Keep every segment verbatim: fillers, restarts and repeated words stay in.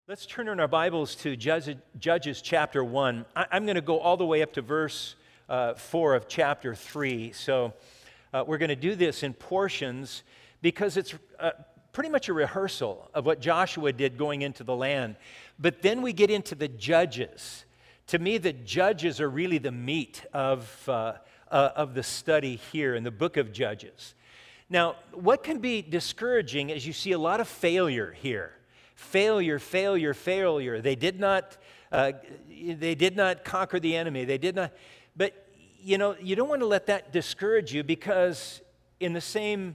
Let's turn in our Bibles to Judges, Judges chapter one. I, I'm going to go all the way up to verse uh, four of chapter three. So uh, we're going to do this in portions because it's uh, pretty much a rehearsal of what Joshua did going into the land. But then we get into the Judges. To me, the Judges are really the meat of, uh, uh, of the study here in the book of Judges. Now, what can be discouraging is you see a lot of failure here. Failure, failure, failure. They did not, uh, they did not conquer the enemy. They did not. But you know, you don't want to let that discourage you, because in the same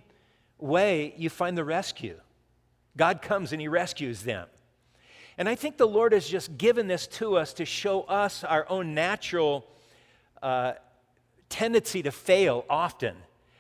way, you find the rescue. God comes and He rescues them. And I think the Lord has just given this to us to show us our own natural uh, tendency to fail often.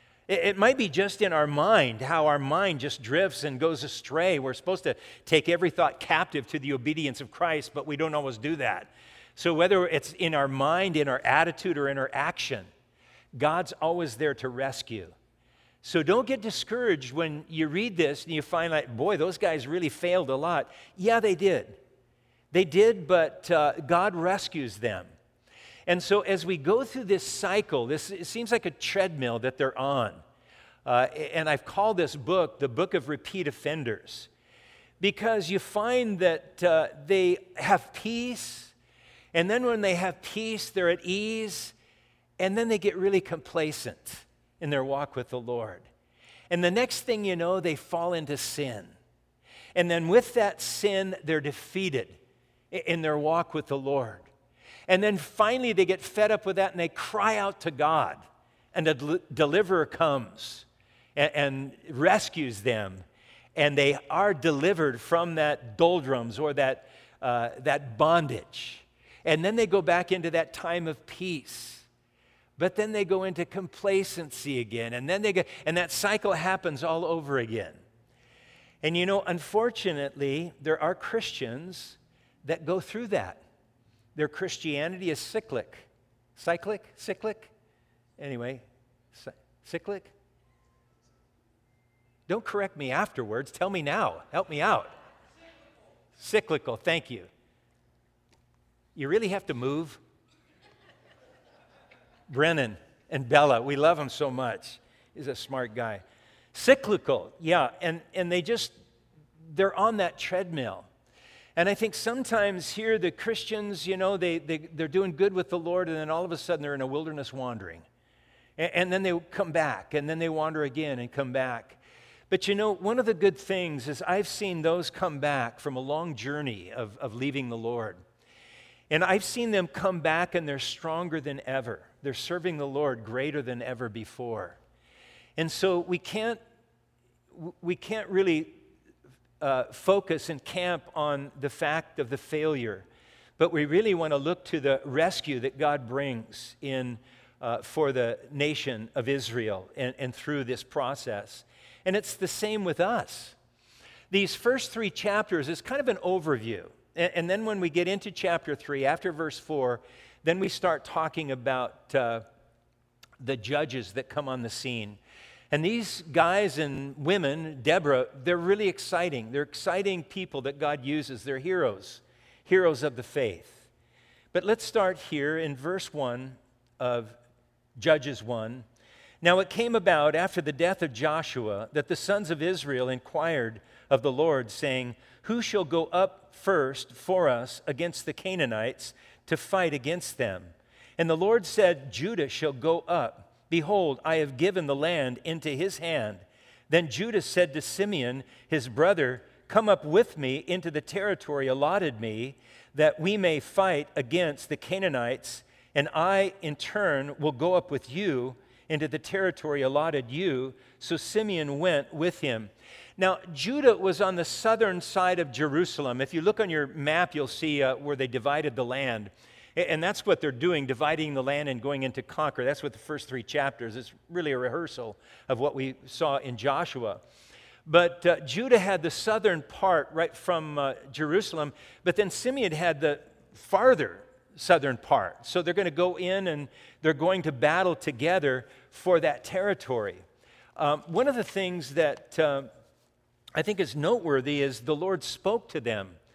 It might be just in our mind, how our mind just drifts and goes astray. We're supposed to take every thought captive to the obedience of Christ, but we don't always do that. So whether it's in our mind, in our attitude, or in our action, God's always there to rescue. So don't get discouraged when you read this and you find like, boy, those guys really failed a lot. Yeah, they did. They did, but uh, God rescues them. And so as we go through this cycle, this it seems like a treadmill that they're on. Uh, and I've called this book the Book of Repeat Offenders, because you find that uh, they have peace, and then when they have peace, they're at ease, and then they get really complacent in their walk with the Lord. And the next thing you know, they fall into sin. And then with that sin, they're defeated in their walk with the Lord. And then finally they get fed up with that and they cry out to God. And a del- deliverer comes and, and rescues them. And they are delivered from that doldrums or that, uh, that bondage. And then they go back into that time of peace. But then they go into complacency again. And then they go, and that cycle happens all over again. And you know, unfortunately, there are Christians that go through that. Their Christianity is cyclic. Cyclic? Cyclic? Anyway, cyclic? Don't correct me afterwards. Tell me now. Help me out. Cyclical. Thank you. You really have to move? Brennan and Bella, we love him so much. He's a smart guy. Cyclical, yeah, and, and they just, they're on that treadmill. And I think sometimes here the Christians, you know, they, they, they're doing good with the Lord, and then all of a sudden they're in a wilderness wandering. And, and then they come back, and then they wander again and come back. But you know, one of the good things is I've seen those come back from a long journey of, of leaving the Lord. And I've seen them come back, and they're stronger than ever. They're serving the Lord greater than ever before. And so we can't, we can't really Uh, focus and camp on the fact of the failure, but we really want to look to the rescue that God brings in uh, for the nation of Israel and, and through this process. And it's the same with us. These first three chapters is kind of an overview, and, and then when we get into chapter three, after verse four, then we start talking about uh, the judges that come on the scene. And these guys and women, Deborah, they're really exciting. They're exciting people that God uses. They're heroes, heroes of the faith. But let's start here in verse one of Judges one. Now it came about after the death of Joshua that the sons of Israel inquired of the Lord, saying, "Who shall go up first for us against the Canaanites to fight against them?" And the Lord said, "Judah shall go up. Behold, I have given the land into his hand." Then Judah said to Simeon, his brother, "Come up with me into the territory allotted me, that we may fight against the Canaanites, and I, in turn, will go up with you into the territory allotted you." So Simeon went with him. Now, Judah was on the southern side of Jerusalem. If you look on your map, you'll see uh, where they divided the land. And that's what they're doing, dividing the land and going into conquer. That's what the first three chapters. It's really a rehearsal of what we saw in Joshua. But uh, Judah had the southern part right from uh, Jerusalem, but then Simeon had the farther southern part. So they're going to go in and they're going to battle together for that territory. Um, one of the things that uh, I think is noteworthy is the Lord spoke to them.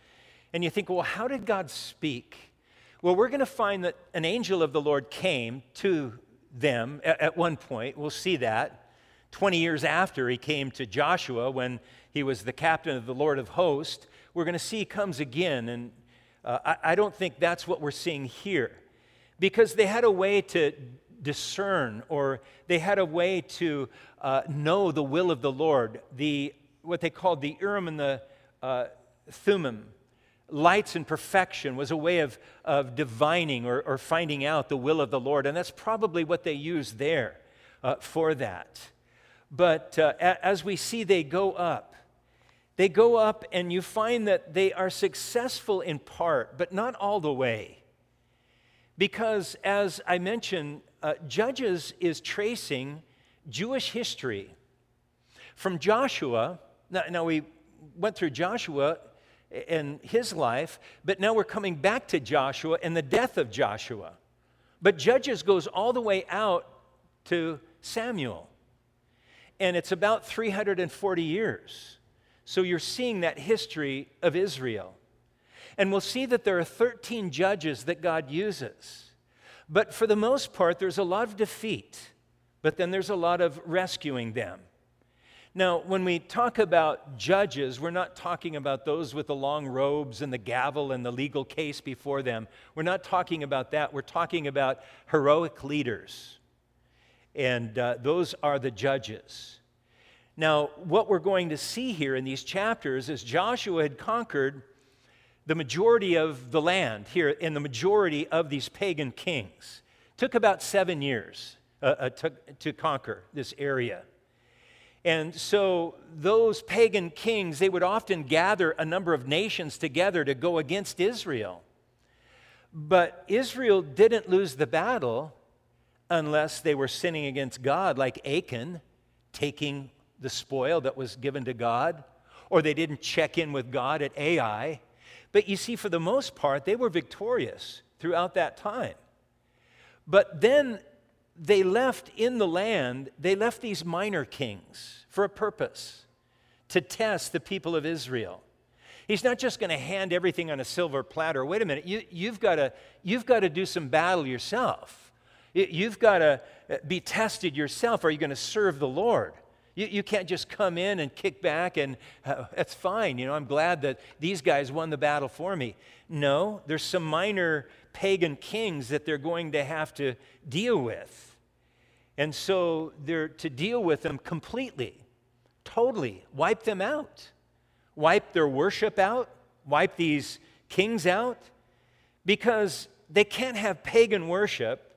And you think, well, how did God speak? Well, we're going to find that an angel of the Lord came to them at, at one point. We'll see that. twenty years after he came to Joshua when he was the captain of the Lord of hosts, we're going to see he comes again. And uh, I, I don't think that's what we're seeing here. Because they had a way to discern, or they had a way to uh, know the will of the Lord. The what they called the Urim and the uh, Thummim, lights and perfection, was a way of, of divining or, or finding out the will of the Lord. And that's probably what they used there uh, for that. But uh, a- as we see, they go up. They go up, and you find that they are successful in part, but not all the way. Because, as I mentioned, uh, Judges is tracing Jewish history. From Joshua, now, now we went through Joshua and his life, but now we're coming back to Joshua and the death of Joshua. But Judges goes all the way out to Samuel. And it's about three hundred forty years. So you're seeing that history of Israel. And we'll see that there are thirteen judges that God uses. But for the most part, there's a lot of defeat. But then there's a lot of rescuing them. Now, when we talk about judges, we're not talking about those with the long robes and the gavel and the legal case before them. We're not talking about that. We're talking about heroic leaders. And uh, those are the judges. Now, what we're going to see here in these chapters is Joshua had conquered the majority of the land here in the majority of these pagan kings. Took about seven years uh, uh, to, to conquer this area. And so those pagan kings, they would often gather a number of nations together to go against Israel. But Israel didn't lose the battle unless they were sinning against God, like Achan, taking the spoil that was given to God, or they didn't check in with God at Ai. But you see, for the most part, they were victorious throughout that time. But then they left in the land, they left these minor kings for a purpose, to test the people of Israel. He's not just going to hand everything on a silver platter. Wait a minute, you, you've got to, you've got to do some battle yourself. You, you've got to be tested yourself. Are you going to serve the Lord? You, you can't just come in and kick back and uh, that's fine. You know, I'm glad that these guys won the battle for me. No, there's some minor pagan kings that they're going to have to deal with. And so they're to deal with them completely, totally, wipe them out, wipe their worship out, wipe these kings out, because they can't have pagan worship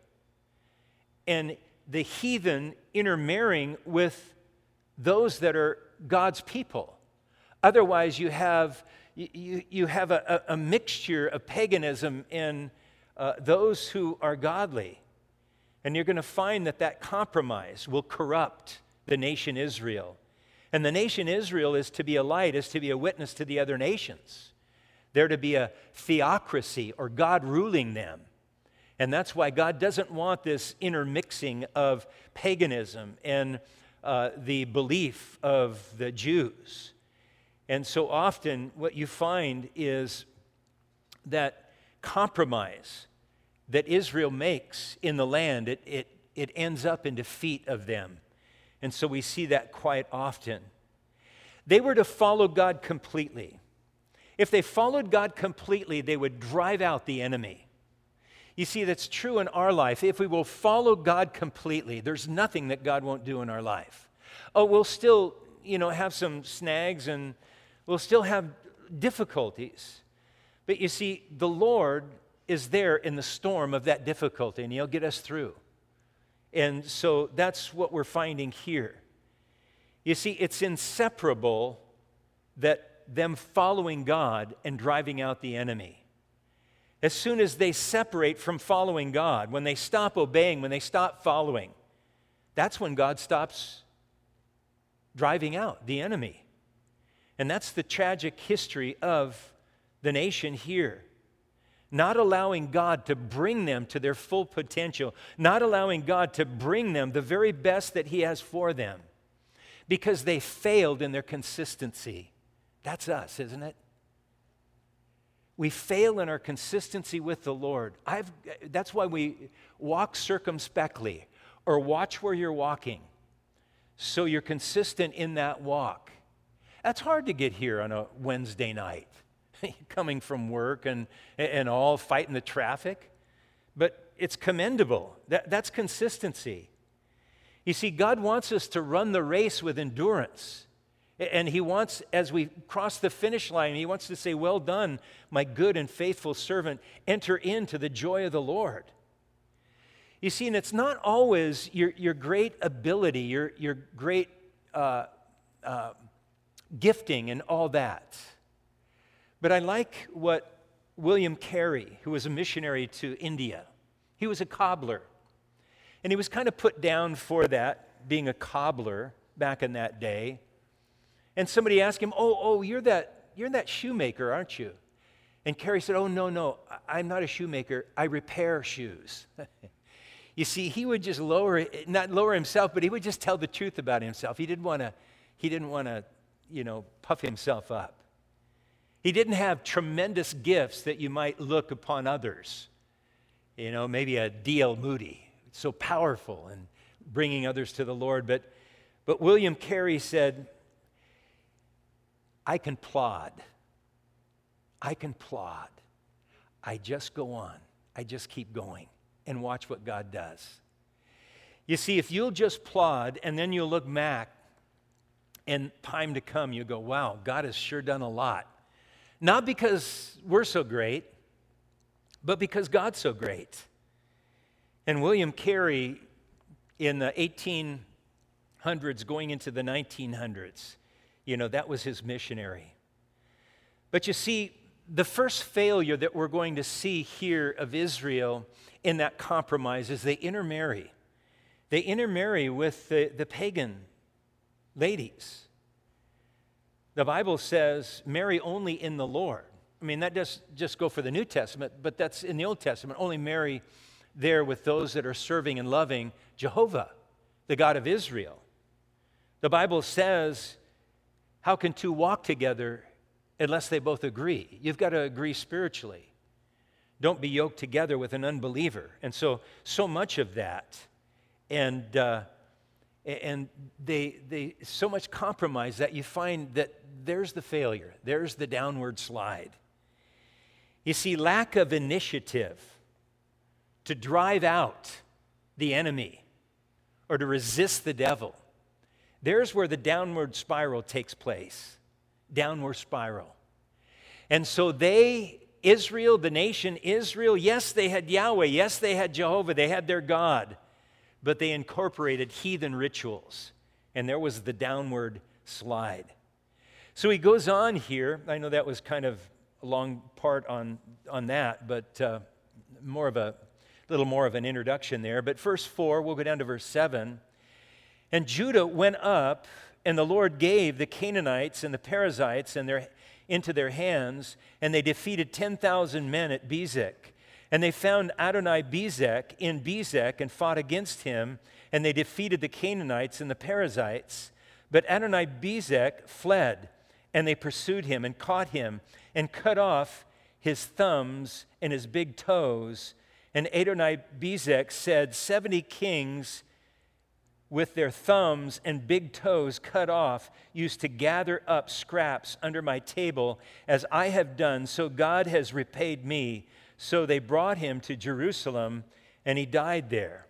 and the heathen intermarrying with those that are God's people. Otherwise, you have you, you have a, a mixture of paganism in uh, those who are godly. And you're going to find that that compromise will corrupt the nation Israel. And the nation Israel is to be a light, is to be a witness to the other nations. They're to be a theocracy, or God ruling them. And that's why God doesn't want this intermixing of paganism and uh, the belief of the Jews. And so often what you find is that compromise that Israel makes in the land, it, it, it ends up in defeat of them. And so we see that quite often. They were to follow God completely. If they followed God completely, they would drive out the enemy. You see, that's true in our life. If we will follow God completely, there's nothing that God won't do in our life. Oh, we'll still, you know, have some snags and we'll still have difficulties. But you see, the Lord is there in the storm of that difficulty, and He'll get us through. And so that's what we're finding here. You see, it's inseparable that them following God and driving out the enemy. As soon as they separate from following God, when they stop obeying, when they stop following, that's when God stops driving out the enemy. And that's the tragic history of the nation here. Not allowing God to bring them to their full potential, not allowing God to bring them the very best that He has for them, because they failed in their consistency. That's us, isn't it? We fail in our consistency with the Lord. I've, that's why we walk circumspectly, or watch where you're walking, so you're consistent in that walk. That's hard to get here on a Wednesday night, coming from work and, and all, fighting the traffic. But it's commendable. That, that's consistency. You see, God wants us to run the race with endurance. And he wants, as we cross the finish line, he wants to say, well done, my good and faithful servant. Enter into the joy of the Lord. You see, and it's not always your, your great ability, your, your great uh, uh, gifting and all that. But I like what William Carey, who was a missionary to India, he was a cobbler. And he was kind of put down for that, being a cobbler back in that day. And somebody asked him, oh, oh, you're that, you're that shoemaker, aren't you? And Carey said, oh, no, no, I'm not a shoemaker. I repair shoes. You see, he would just lower, not lower himself, but he would just tell the truth about himself. He didn't want to, he didn't want to, you know, puff himself up. He didn't have tremendous gifts that you might look upon others. You know, maybe a D L Moody, so powerful in bringing others to the Lord. But, but William Carey said, I can plod. I can plod. I just go on. I just keep going and watch what God does. You see, if you'll just plod and then you'll look back and time to come, you go, wow, God has sure done a lot. Not because we're so great, but because God's so great. And William Carey in the eighteen hundreds going into the nineteen hundreds, you know, that was his missionary. But you see, the first failure that we're going to see here of Israel in that compromise is they intermarry. They intermarry with the, the pagan ladies. The Bible says, marry only in the Lord. I mean, that does just go for the New Testament, but that's in the Old Testament. Only marry there with those that are serving and loving Jehovah, the God of Israel. The Bible says, how can two walk together unless they both agree? You've got to agree spiritually. Don't be yoked together with an unbeliever. And so, so much of that, and uh, and they they so much compromise that you find that there's the failure, there's the downward slide. You see, lack of initiative to drive out the enemy or to resist the devil. There's where the downward spiral takes place. Downward spiral. And so they, Israel, the nation Israel, yes, they had Yahweh, yes, they had Jehovah, they had their God, but they incorporated heathen rituals, and there was the downward slide. So he goes on here. I know that was kind of a long part on, on that, but uh, more of a little more of an introduction there. But verse four, we'll go down to verse seven. And Judah went up, and the Lord gave the Canaanites and the Perizzites and their, into their hands, and they defeated ten thousand men at Bezek. And they found Adoni-Bezek in Bezek and fought against him, and they defeated the Canaanites and the Perizzites. But Adoni-Bezek fled, and they pursued him and caught him and cut off his thumbs and his big toes. And Adoni-Bezek said, seventy kings with their thumbs and big toes cut off used to gather up scraps under my table as I have done, so God has repaid me. So they brought him to Jerusalem, and he died there.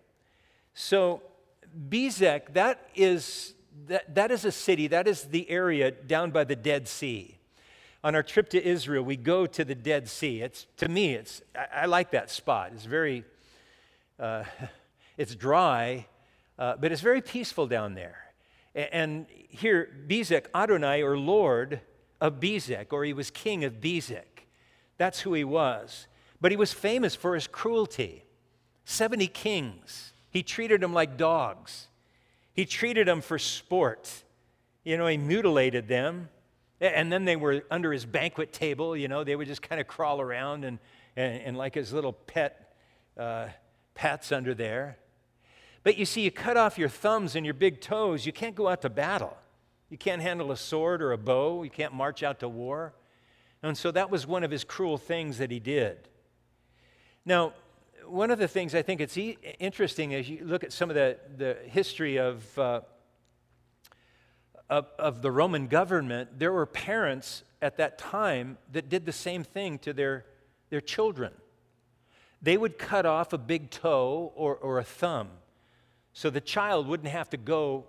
So Bezek, that is, that, that is a city, that is the area down by the Dead Sea. On our trip to Israel, we go to the Dead Sea. It's, to me, it's, I, I like that spot. It's very, uh, it's dry, uh, but it's very peaceful down there. And here, Bezek, Adonai, or Lord of Bezek, or he was king of Bezek. That's who he was. But he was famous for his cruelty. seventy kings. He treated them like dogs. He treated them for sport. You know, he mutilated them. And then they were under his banquet table, you know, they would just kind of crawl around and, and, and like his little pet uh, pets under there. But you see, you cut off your thumbs and your big toes, you can't go out to battle. You can't handle a sword or a bow. You can't march out to war. And so that was one of his cruel things that he did. Now, one of the things I think it's e- interesting as you look at some of the, the history of, uh, of, of the Roman government, there were parents at that time that did the same thing to their, their children. They would cut off a big toe or, or a thumb so the child wouldn't have to go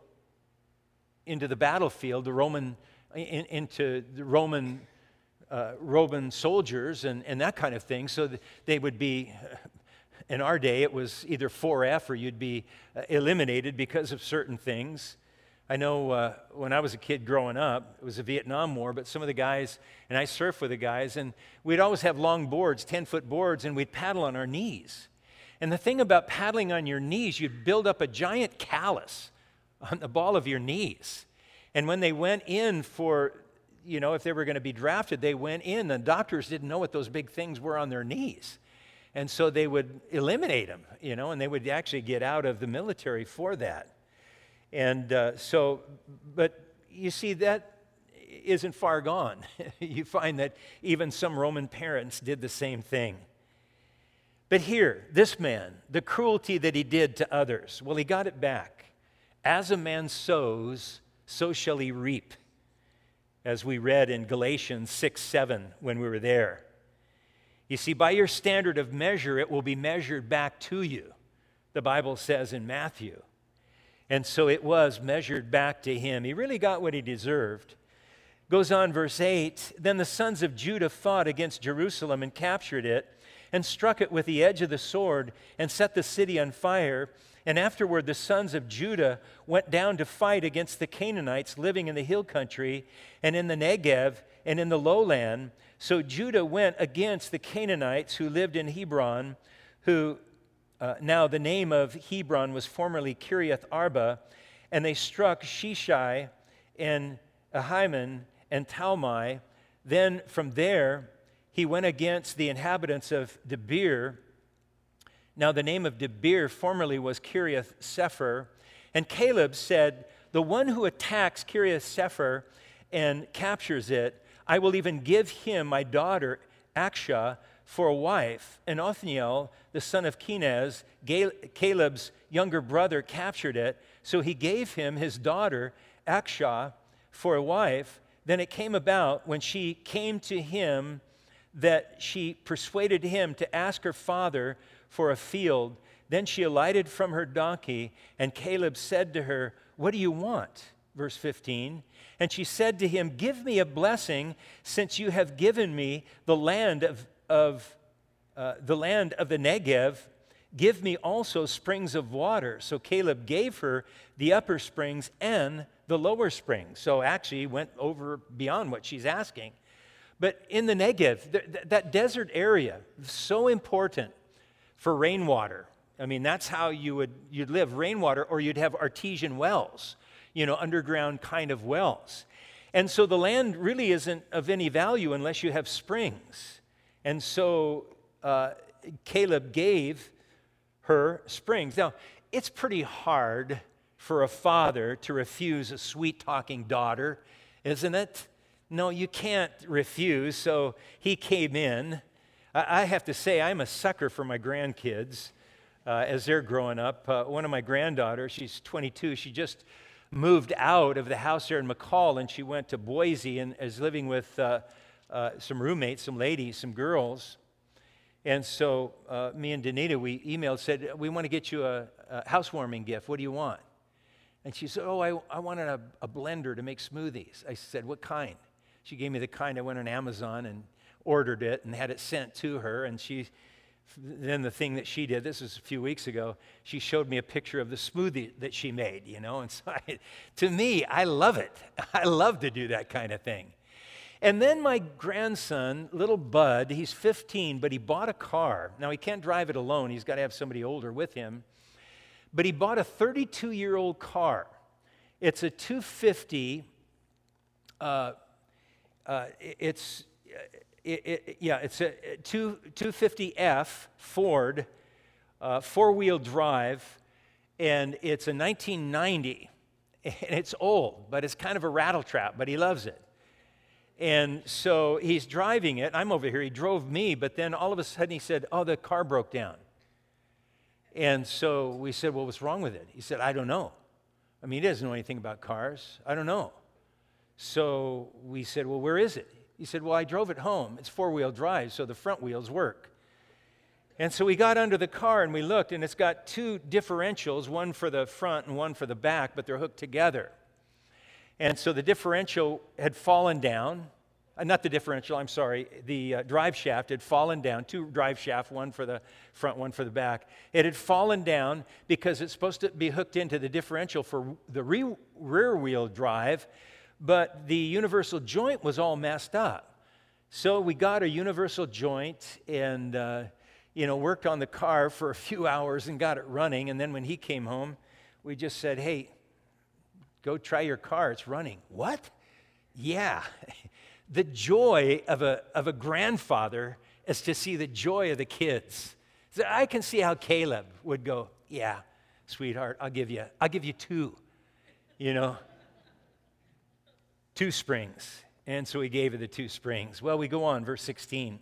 into the battlefield, the Roman, in, into the Roman, uh, Roman soldiers and, and that kind of thing. So that they would be, in our day, it was either four F or you'd be uh, eliminated because of certain things. I know uh, when I was a kid growing up, it was the Vietnam War, but some of the guys, and I surfed with the guys, and we'd always have long boards, ten-foot boards, and we'd paddle on our knees. And the thing about paddling on your knees, you'd build up a giant callus on the ball of your knees. And when they went in for, you know, if they were going to be drafted, they went in. The doctors didn't know what those big things were on their knees. And so they would eliminate them, you know, and they would actually get out of the military for that. And uh, so, but you see, that isn't far gone. You find that even some Roman parents did the same thing. But here, this man, the cruelty that he did to others, well, he got it back. As a man sows, so shall he reap, as we read in Galatians six seven when we were there. You see, by your standard of measure, it will be measured back to you, the Bible says in Matthew. And so it was measured back to him. He really got what he deserved. Goes on, verse eight, then the sons of Judah fought against Jerusalem and captured it, and struck it with the edge of the sword, and set the city on fire. And afterward the sons of Judah went down to fight against the Canaanites living in the hill country, and in the Negev, and in the lowland. So Judah went against the Canaanites who lived in Hebron, who uh, now the name of Hebron was formerly Kiriath Arba, and they struck Sheshai and Ahiman and Talmai. Then from there he went against the inhabitants of Debir. Now the name of Debir formerly was Kiriath Sepher. And Caleb said, the one who attacks Kiriath Sepher and captures it, I will even give him my daughter Akshah for a wife. And Othniel, the son of Kenaz, Caleb's younger brother, captured it. So he gave him his daughter Akshah for a wife. Then it came about when she came to him that she persuaded him to ask her father for a field. Then she alighted from her donkey, and Caleb said to her, what do you want? Verse fifteen. And she said to him, give me a blessing, since you have given me the land of, of uh, the land of the Negev. Give me also springs of water. So Caleb gave her the upper springs and the lower springs. So actually he went over beyond what she's asking. But in the Negev, th- th- that desert area, so important for rainwater. I mean, that's how you would you'd live, rainwater, or you'd have artesian wells, you know, underground kind of wells. And so the land really isn't of any value unless you have springs. And so uh, Caleb gave her springs. Now, it's pretty hard for a father to refuse a sweet-talking daughter, isn't it? No, you can't refuse. So he came in. I, I have to say, I'm a sucker for my grandkids uh, as they're growing up. Uh, one of my granddaughters, she's twenty-two, she just moved out of the house there in McCall, and she went to Boise and is living with uh, uh, some roommates, some ladies, some girls. And so uh, me and Danita, we emailed, said, we want to get you a, a housewarming gift. What do you want? And she said, oh, I, I wanted a, a blender to make smoothies. I said, what kind? She gave me the kind. I went on Amazon and ordered it and had it sent to her. And she, then the thing that she did, this was a few weeks ago, she showed me a picture of the smoothie that she made, you know. And so I, to me, I love it. I love to do that kind of thing. And then my grandson, little Bud, he's fifteen, but he bought a car. Now, he can't drive it alone. He's got to have somebody older with him. But he bought a thirty-two-year-old car. It's a two fifty. Uh, uh, it's it, it, yeah, it's a two fifty F Ford, uh, four-wheel drive, and it's a nineteen ninety. And it's old, but it's kind of a rattle trap. But he loves it. And so he's driving it. I'm over here. He drove me, but then all of a sudden he said, oh, the car broke down. And so we said, well, what's wrong with it? He said, I don't know. I mean, he doesn't know anything about cars. I don't know. So we said, well, where is it? He said, well, I drove it home. It's four-wheel drive, so the front wheels work. And so we got under the car and we looked, and it's got two differentials, one for the front and one for the back, but they're hooked together. And so the differential had fallen down. Uh, not the differential, I'm sorry. The uh, drive shaft had fallen down. Two drive shafts, one for the front, one for the back. It had fallen down because it's supposed to be hooked into the differential for the re- rear wheel drive, but the universal joint was all messed up. So we got a universal joint and, uh, you know, worked on the car for a few hours and got it running. And then when he came home, we just said, hey, go try your car, it's running. What? Yeah. The joy of a, of a grandfather is to see the joy of the kids. So I can see how Caleb would go, yeah, sweetheart, I'll give you, I'll give you two, you know, two springs. And so he gave her the two springs. Well, we go on, verse sixteen.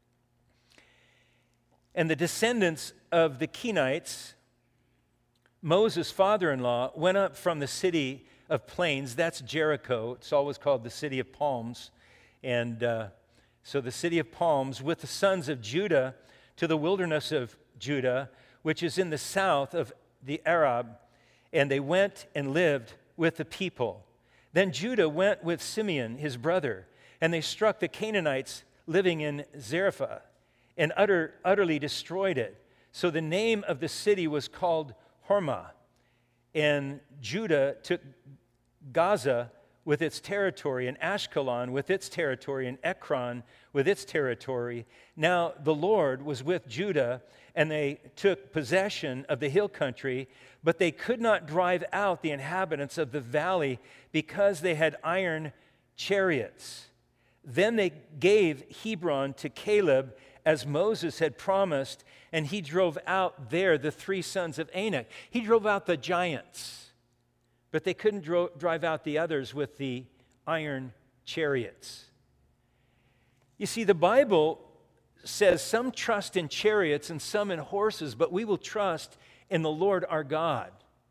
And the descendants of the Kenites, Moses' father-in-law, went up from the city of plains, that's Jericho. It's always called the city of palms. And uh, so the city of palms, with the sons of Judah to the wilderness of Judah, which is in the south of the Arab, and they went and lived with the people. Then Judah went with Simeon, his brother, and they struck the Canaanites living in Zarephath and utter, utterly destroyed it. So the name of the city was called Hormah. And Judah took Gaza with its territory, and Ashkelon with its territory, and Ekron with its territory. Now the Lord was with Judah, and they took possession of the hill country, but they could not drive out the inhabitants of the valley because they had iron chariots. Then they gave Hebron to Caleb as Moses had promised, and he drove out there the three sons of Anak. He drove out the giants, but they couldn't dro- drive out the others with the iron chariots. You see, the Bible says some trust in chariots and some in horses, but we will trust in the Lord our God.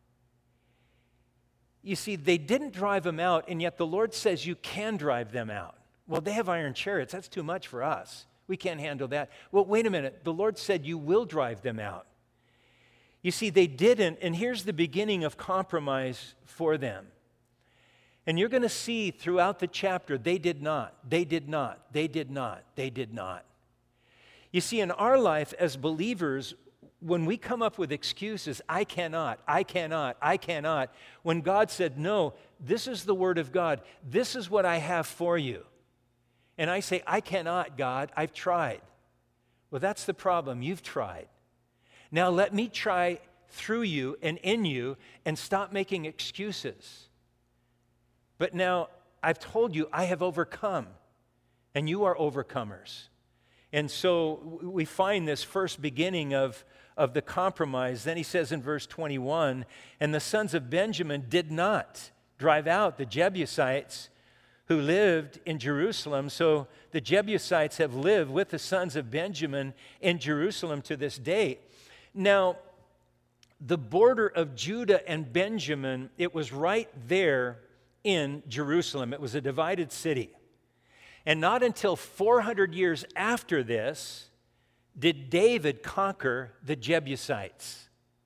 You see, they didn't drive them out, and yet the Lord says you can drive them out. Well, they have iron chariots. That's too much for us. We can't handle that. Well, wait a minute. The Lord said you will drive them out. You see, they didn't, and here's the beginning of compromise for them. And you're going to see throughout the chapter, they did not, they did not, they did not, they did not. You see, in our life as believers, when we come up with excuses, I cannot, I cannot, I cannot, when God said, no, this is the word of God, this is what I have for you. And I say, I cannot, God, I've tried. Well, that's the problem, you've tried. Now let me try through you and in you and stop making excuses. But now I've told you I have overcome, and you are overcomers. And so we find this first beginning of, of the compromise. Then he says in verse twenty-one, and the sons of Benjamin did not drive out the Jebusites who lived in Jerusalem. So the Jebusites have lived with the sons of Benjamin in Jerusalem to this day. Now, the border of Judah and Benjamin, it was right there in Jerusalem. It was a divided city. And not until four hundred years after this did David conquer the Jebusites.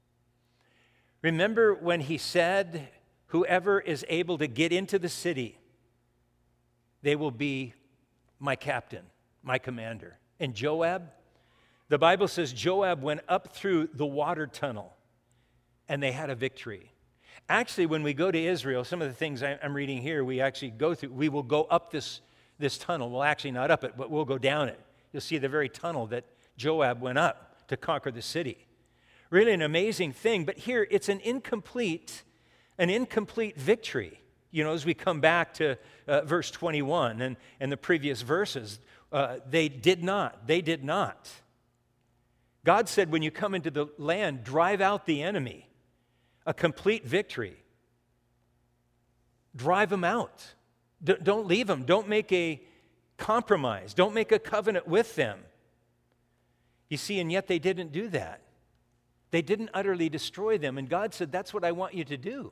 Remember when he said, whoever is able to get into the city, they will be my captain, my commander. And Joab, the Bible says Joab went up through the water tunnel and they had a victory. Actually, when we go to Israel, some of the things I'm reading here, we actually go through, we will go up this, this tunnel. Well, actually not up it, but we'll go down it. You'll see the very tunnel that Joab went up to conquer the city. Really an amazing thing, but here it's an incomplete, an incomplete victory. You know, as we come back to uh, verse twenty-one and, and the previous verses, uh, they did not, they did not. God said, when you come into the land, drive out the enemy. A complete victory. Drive them out. D- don't leave them. Don't make a compromise. Don't make a covenant with them. You see, and yet they didn't do that. They didn't utterly destroy them, and God said, that's what I want you to do.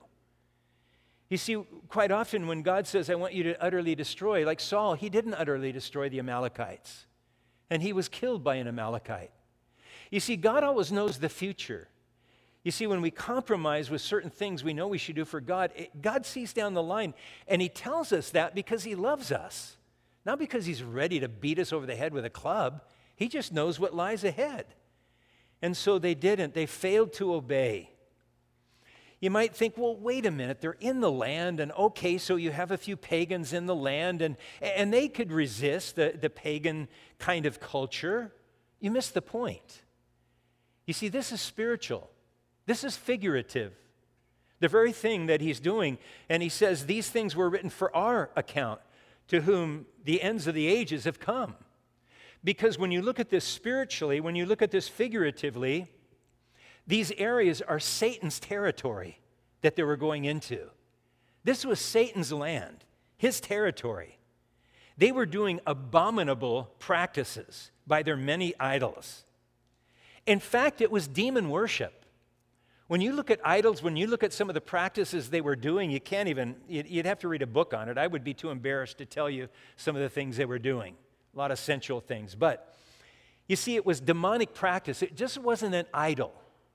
You see, quite often when God says, I want you to utterly destroy, like Saul, he didn't utterly destroy the Amalekites, and he was killed by an Amalekite. You see, God always knows the future. You see, when we compromise with certain things we know we should do for God, it, God sees down the line, and he tells us that because he loves us, not because he's ready to beat us over the head with a club. He just knows what lies ahead. And so they didn't. They failed to obey. You might think, well, wait a minute, they're in the land, and okay, so you have a few pagans in the land, and, and they could resist the, the pagan kind of culture. You miss the point. You see, this is spiritual. This is figurative. The very thing that he's doing, and he says, these things were written for our account, to whom the ends of the ages have come. Because when you look at this spiritually, when you look at this figuratively, these areas are Satan's territory that they were going into. This was Satan's land, his territory. They were doing abominable practices by their many idols. In fact, it was demon worship. When you look at idols, when you look at some of the practices they were doing, you can't even, you'd have to read a book on it. I would be too embarrassed to tell you some of the things they were doing. A lot of sensual things. But you see, it was demonic practice. It just wasn't an idol.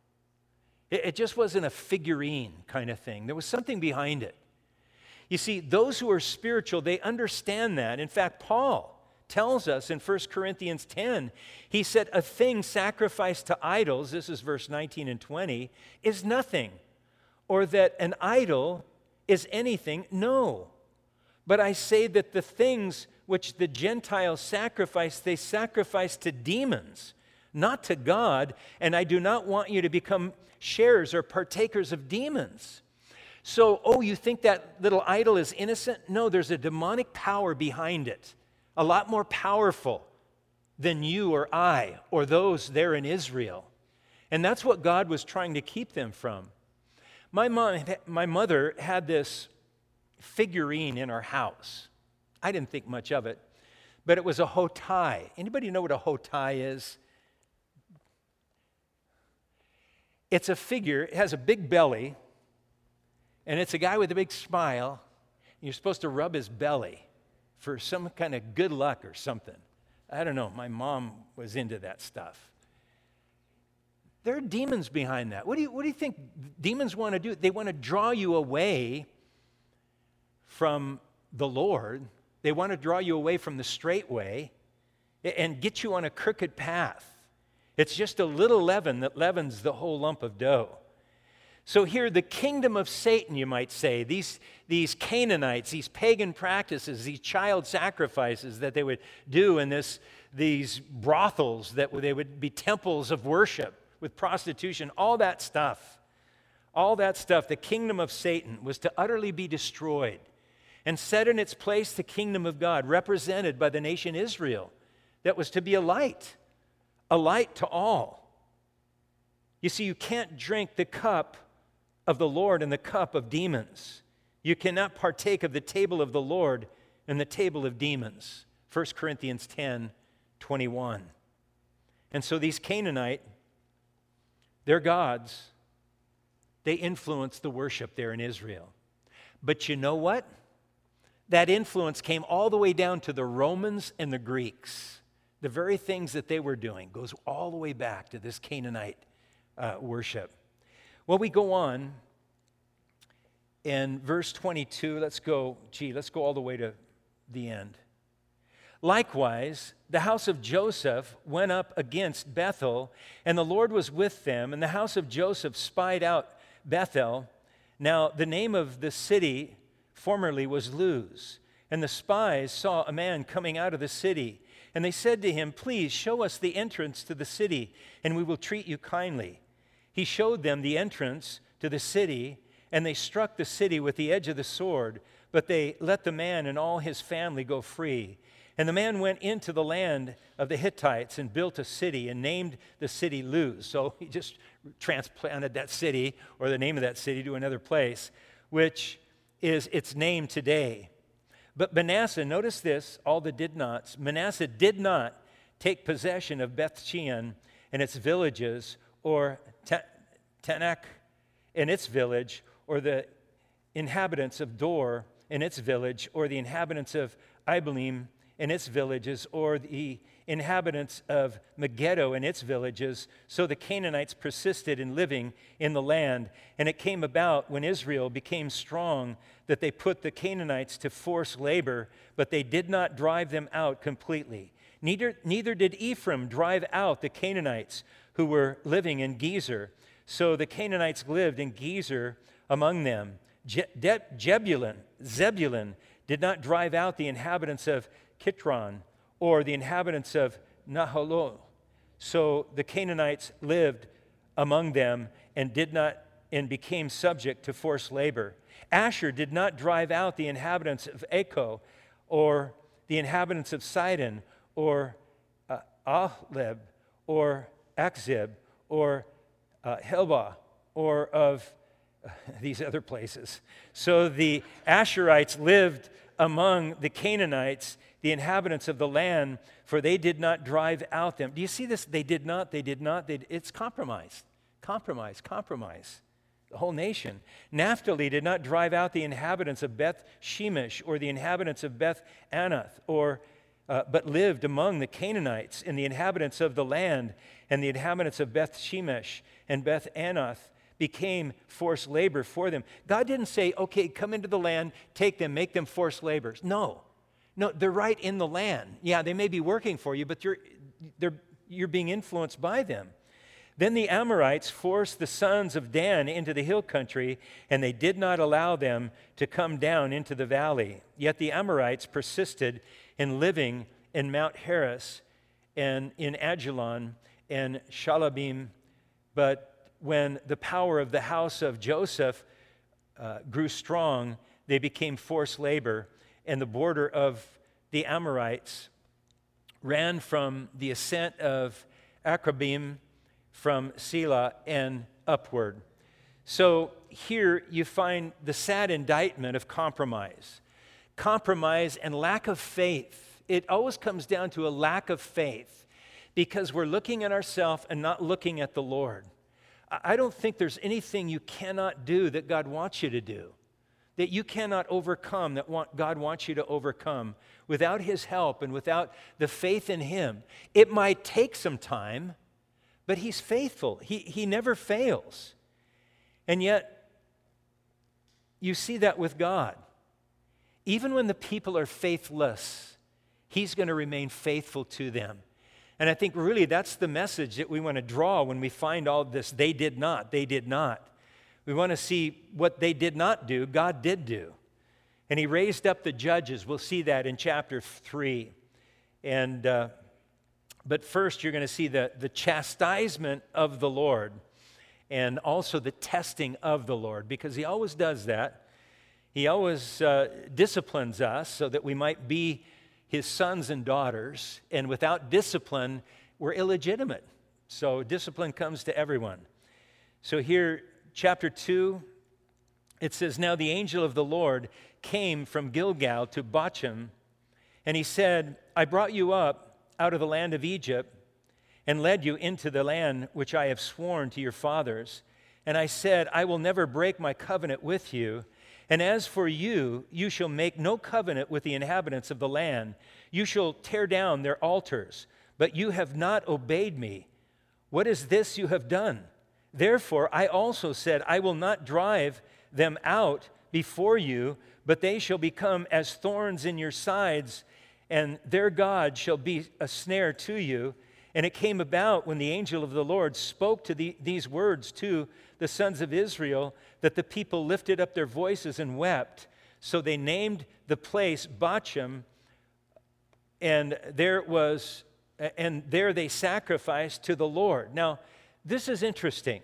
It, it just wasn't a figurine kind of thing. There was something behind it. You see, those who are spiritual, they understand that. In fact, Paul tells us in First Corinthians ten, he said, a thing sacrificed to idols, this is verse nineteen and twenty, is nothing. Or that an idol is anything. No. But I say that the things which the Gentiles sacrifice, they sacrifice to demons, not to God, and I do not want you to become sharers or partakers of demons. So, oh, you think that little idol is innocent? No, there's a demonic power behind it, a lot more powerful than you or I or those there in Israel. And that's what God was trying to keep them from. My mom, my mother had this figurine in our house. I didn't think much of it, but it was a hotai. Anybody know what a hotai is? It's a figure, it has a big belly, and it's a guy with a big smile. You're supposed to rub his belly for some kind of good luck or something. I don't know, my mom was into that stuff. There are demons behind that. What do you, what do you think demons want to do? They want to draw you away from the Lord. They want to draw you away from the straight way and get you on a crooked path. It's just a little leaven that leavens the whole lump of dough. So here, the kingdom of Satan, you might say, these, these Canaanites, these pagan practices, these child sacrifices that they would do in this, these brothels, that they would be temples of worship with prostitution, all that stuff, all that stuff, the kingdom of Satan was to utterly be destroyed and set in its place the kingdom of God, represented by the nation Israel, that was to be a light, a light to all. You see, you can't drink the cup of the Lord and the cup of demons. You cannot partake of the table of the Lord and the table of demons. First Corinthians ten, twenty-one. And so these Canaanite, their gods, they influenced the worship there in Israel. But you know what? That influence came all the way down to the Romans and the Greeks. The very things that they were doing goes all the way back to this Canaanite uh, worship. Well, we go on in verse twenty-two. Let's go, gee, let's go all the way to the end. Likewise, the house of Joseph went up against Bethel, and the Lord was with them, and the house of Joseph spied out Bethel. Now, the name of the city formerly was Luz, and the spies saw a man coming out of the city, and they said to him, please show us the entrance to the city, and we will treat you kindly. He showed them the entrance to the city, and they struck the city with the edge of the sword, but they let the man and all his family go free. And the man went into the land of the Hittites and built a city and named the city Luz. So he just transplanted that city, or the name of that city, to another place, which is its name today. But Manasseh, notice this, all the did nots. Manasseh did not take possession of Beth Shean and its villages, or Ta- Tanakh and its village, or the inhabitants of Dor and its village, or the inhabitants of Ibalim and its villages, or the inhabitants of Megiddo and its villages. So the Canaanites persisted in living in the land. And it came about when Israel became strong that they put the Canaanites to forced labor, but they did not drive them out completely. Neither, neither did Ephraim drive out the Canaanites who were living in Gezer. So the Canaanites lived in Gezer among them. Je- De- Jebulun, Zebulun did not drive out the inhabitants of Kitron or the inhabitants of Nahalol. So the Canaanites lived among them and did not and became subject to forced labor. Asher did not drive out the inhabitants of Echo or the inhabitants of Sidon or uh, Ahleb or Akzib or uh, Helbah or of uh, these other places. So the Asherites lived among the Canaanites, the inhabitants of the land, for they did not drive out them. Do you see this? They did not, they did not. They, it's compromise, compromise, compromise. The whole nation. Naphtali did not drive out the inhabitants of Beth Shemesh or the inhabitants of Beth Anath, or uh, but lived among the Canaanites and the inhabitants of the land, and the inhabitants of Beth Shemesh and Beth Anath became forced labor for them. God didn't say, okay, come into the land, take them, make them forced laborers. No. No, they're right in the land. Yeah, they may be working for you, but you're, they're, you're being influenced by them. Then the Amorites forced the sons of Dan into the hill country, and they did not allow them to come down into the valley. Yet the Amorites persisted in living in Mount Heres and in Ajalon and Shalabim. But when the power of the house of Joseph uh, grew strong, they became forced labor, and the border of the Amorites ran from the ascent of Akrabim, from Selah and upward. So here you find the sad indictment of compromise. Compromise and lack of faith. It always comes down to a lack of faith because we're looking at ourselves and not looking at the Lord. I don't think there's anything you cannot do that God wants you to do, that you cannot overcome, that want, God wants you to overcome without His help and without the faith in Him. It might take some time, but He's faithful. He, he never fails. And yet, you see that with God. Even when the people are faithless, He's going to remain faithful to them. And I think really that's the message that we want to draw when we find all this. They did not, they did not. We want to see what they did not do, God did do. And He raised up the judges. We'll see that in chapter three. And... Uh, But first, you're going to see the, the chastisement of the Lord and also the testing of the Lord, because He always does that. He always uh, disciplines us so that we might be His sons and daughters, and without discipline, we're illegitimate. So discipline comes to everyone. So here, chapter two, it says, "Now the angel of the Lord came from Gilgal to Bochim, and he said, I brought you up out of the land of Egypt, and led you into the land which I have sworn to your fathers. And I said, I will never break my covenant with you. And as for you, you shall make no covenant with the inhabitants of the land. You shall tear down their altars, but you have not obeyed me. What is this you have done? Therefore I also said, I will not drive them out before you, but they shall become as thorns in your sides, and their God shall be a snare to you. And it came about when the angel of the Lord spoke to the, these words to the sons of Israel, that the people lifted up their voices and wept. So they named the place Bochim, and there was, and there they sacrificed to the Lord. Now, this is interesting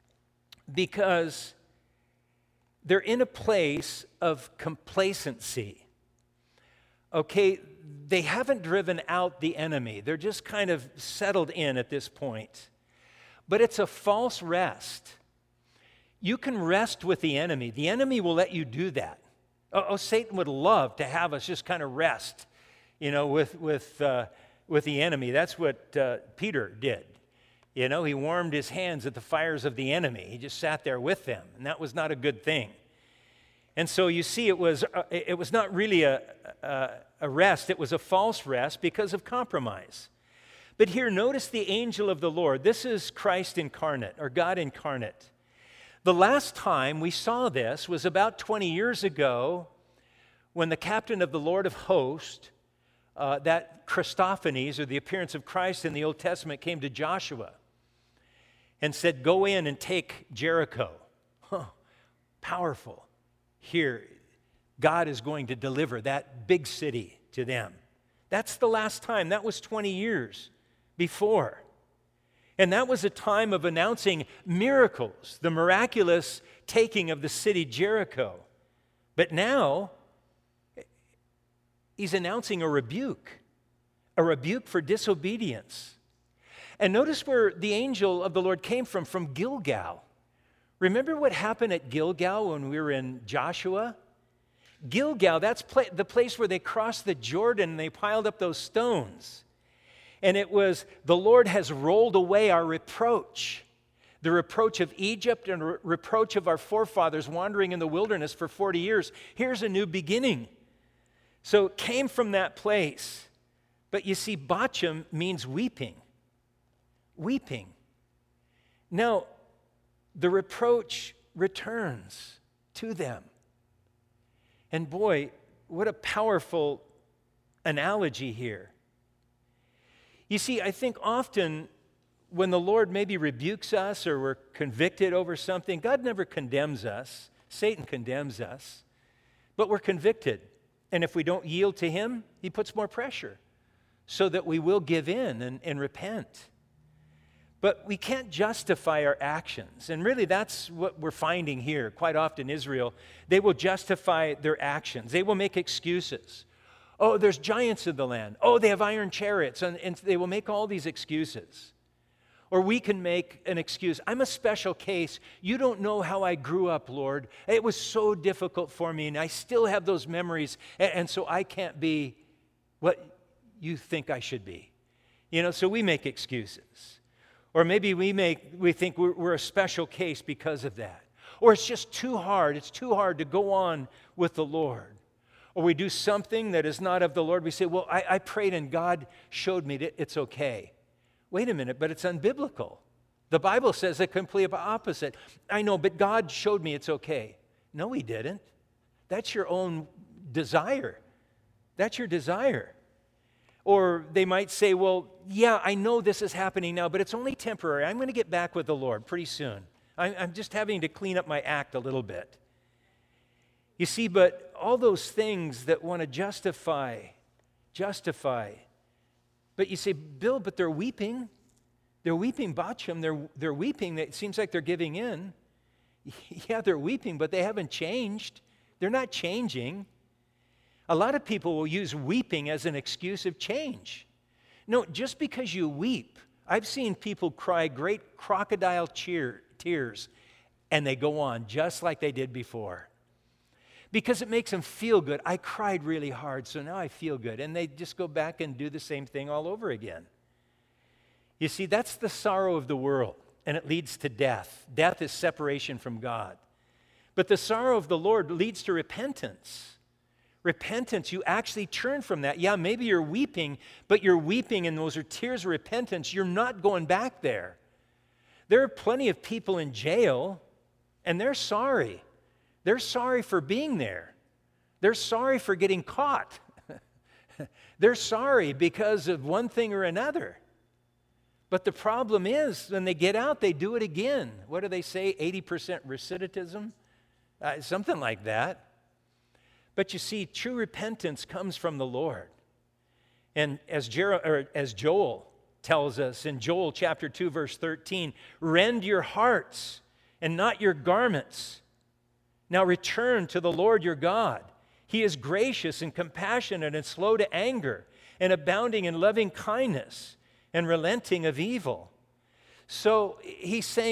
because they're in a place of complacency. Okay, they haven't driven out the enemy. They're just kind of settled in at this point. But it's a false rest. You can rest with the enemy. The enemy will let you do that. Oh, oh Satan would love to have us just kind of rest, you know, with, with, uh, with the enemy. That's what uh, Peter did. You know, he warmed his hands at the fires of the enemy. He just sat there with them, and that was not a good thing. And so you see, it was, uh, it was not really a, a, a rest. It was a false rest because of compromise. But here, notice the angel of the Lord. This is Christ incarnate, or God incarnate. The last time we saw this was about twenty years ago when the captain of the Lord of hosts, uh, that Christophanies, or the appearance of Christ in the Old Testament, came to Joshua and said, go in and take Jericho. Huh, powerful. Here, God is going to deliver that big city to them. That's the last time. That was twenty years before. And that was a time of announcing miracles, the miraculous taking of the city Jericho. But now, he's announcing a rebuke, a rebuke for disobedience. And notice where the angel of the Lord came from, from Gilgal. Remember what happened at Gilgal when we were in Joshua? Gilgal, that's pla- the place where they crossed the Jordan and they piled up those stones. And it was, the Lord has rolled away our reproach, the reproach of Egypt and re- reproach of our forefathers wandering in the wilderness for forty years. Here's a new beginning. So it came from that place. But you see, Bachem means weeping. Weeping. Now, the reproach returns to them. And boy, what a powerful analogy here. You see, I think often when the Lord maybe rebukes us or we're convicted over something, God never condemns us. Satan condemns us. But we're convicted. And if we don't yield to him, he puts more pressure so that we will give in and, and repent. But we can't justify our actions. And really, that's what we're finding here. Quite often, Israel, they will justify their actions. They will make excuses. Oh, there's giants in the land. Oh, they have iron chariots. And, and they will make all these excuses. Or we can make an excuse. I'm a special case. You don't know how I grew up, Lord. It was so difficult for me, and I still have those memories. And, and so I can't be what you think I should be. You know, so we make excuses. Or maybe we make we think we're, we're a special case because of that. Or it's just too hard. It's too hard to go on with the Lord. Or we do something that is not of the Lord. We say, well, I, I prayed and God showed me that it's okay. Wait a minute, but it's unbiblical. The Bible says the complete opposite. I know, but God showed me it's okay. No, he didn't. That's your own desire. That's your desire. Or they might say, well, yeah, I know this is happening now, but it's only temporary. I'm going to get back with the Lord pretty soon. I'm just having to clean up my act a little bit. You see, but all those things that want to justify, justify. But you say, Bill, but they're weeping. They're weeping, Bachem. They're, they're weeping. It seems like they're giving in. Yeah, they're weeping, but they haven't changed. They're not changing. A lot of people will use weeping as an excuse of change. No, just because you weep, I've seen people cry great crocodile cheer, tears, and they go on just like they did before. Because it makes them feel good. I cried really hard, so now I feel good. And they just go back and do the same thing all over again. You see, that's the sorrow of the world, and it leads to death. Death is separation from God. But the sorrow of the Lord leads to repentance. Repentance, you actually turn from that. Yeah, maybe you're weeping, but you're weeping and those are tears of repentance. You're not going back there. There are plenty of people in jail, and they're sorry. They're sorry for being there. They're sorry for getting caught. They're sorry because of one thing or another. But the problem is, when they get out, they do it again. What do they say, eighty percent recidivism? Uh, something like that. But you see, true repentance comes from the Lord. And as, Jer- or as Joel tells us in Joel chapter two, verse thirteen, rend your hearts and not your garments. Now return to the Lord your God. He is gracious and compassionate and slow to anger and abounding in loving kindness and relenting of evil. So he's saying,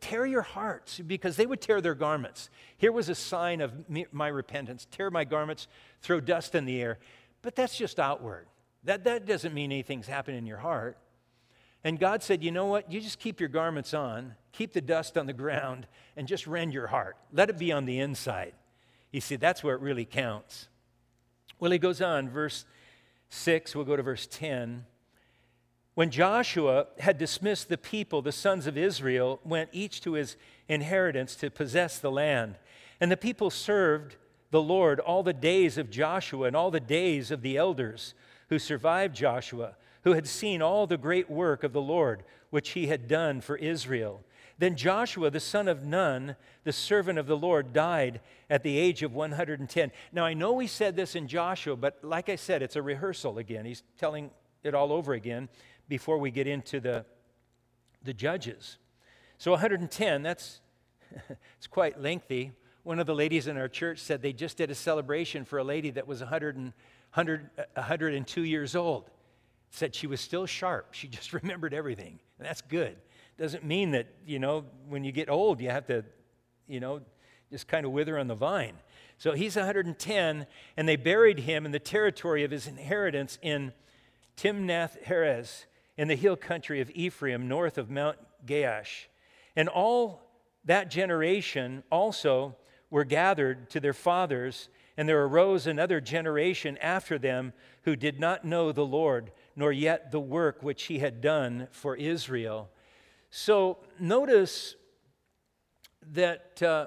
tear your hearts, because they would tear their garments. Here was a sign of me, my repentance. Tear my garments, throw dust in the air. But that's just outward. That, that doesn't mean anything's happened in your heart. And God said, you know what? You just keep your garments on, keep the dust on the ground, and just rend your heart. Let it be on the inside. You see, that's where it really counts. Well, he goes on, verse six, we'll go to verse ten. When Joshua had dismissed the people, the sons of Israel went each to his inheritance to possess the land. And the people served the Lord all the days of Joshua and all the days of the elders who survived Joshua, who had seen all the great work of the Lord, which he had done for Israel. Then Joshua, the son of Nun, the servant of the Lord, died at the age of one hundred ten. Now, I know we said this in Joshua, but like I said, it's a rehearsal again. He's telling it all over again before we get into the, the Judges. So one hundred ten, that's it's quite lengthy. One of the ladies in our church said they just did a celebration for a lady that was one hundred, one hundred, one hundred two years old. Said she was still sharp. She just remembered everything. And that's good. Doesn't mean that, you know, when you get old, you have to, you know, just kind of wither on the vine. So he's one hundred ten, and they buried him in the territory of his inheritance in Timnath-Heres, in the hill country of Ephraim, north of Mount Gaash. And all that generation also were gathered to their fathers, and there arose another generation after them who did not know the Lord, nor yet the work which he had done for Israel. So notice that, uh,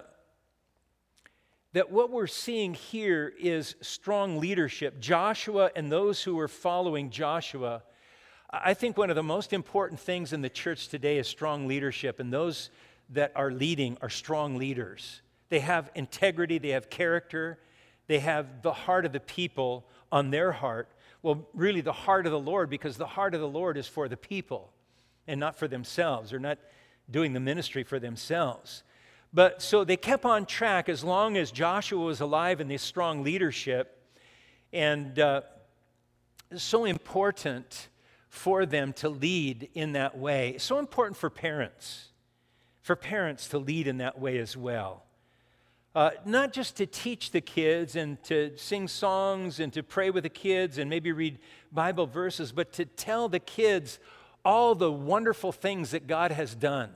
that what we're seeing here is strong leadership. Joshua and those who were following Joshua. I think one of the most important things in the church today is strong leadership, and those that are leading are strong leaders. They have integrity, they have character, they have the heart of the people on their heart. Well, really the heart of the Lord, because the heart of the Lord is for the people and not for themselves. They're not doing the ministry for themselves. But so they kept on track as long as Joshua was alive in this strong leadership. And uh, it's so important for them to lead in that way. It's so important for parents, for parents to lead in that way as well. Uh, not just to teach the kids and to sing songs and to pray with the kids and maybe read Bible verses, but to tell the kids all the wonderful things that God has done